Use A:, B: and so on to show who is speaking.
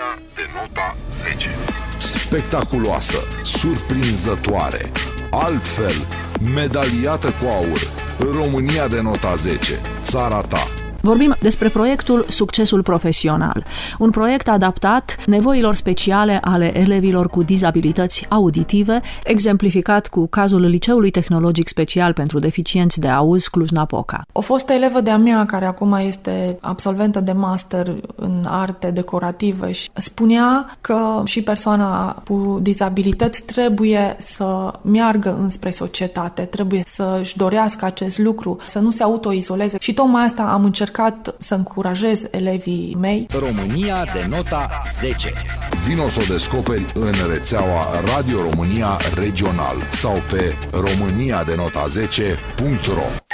A: de nota 10.
B: Spectaculoasă, surprinzătoare, altfel, medaliată cu aur, România de nota 10, țara ta.
C: Vorbim despre proiectul Succesul Profesional, un proiect adaptat nevoilor speciale ale elevilor cu dizabilități auditive, exemplificat cu cazul Liceului Tehnologic Special pentru Deficienți de Auz Cluj-Napoca.
D: O fostă elevă de-a mea, care acum este absolventă de master în arte decorative, și spunea că și persoana cu dizabilități trebuie să meargă înspre societate, trebuie să-și dorească acest lucru, să nu se autoizoleze, și tocmai asta am încercat să încurajez elevii mei.
E: România de nota 10.
B: Vino să o descoperi în rețeaua Radio România Regional sau pe româniadenota10.ro.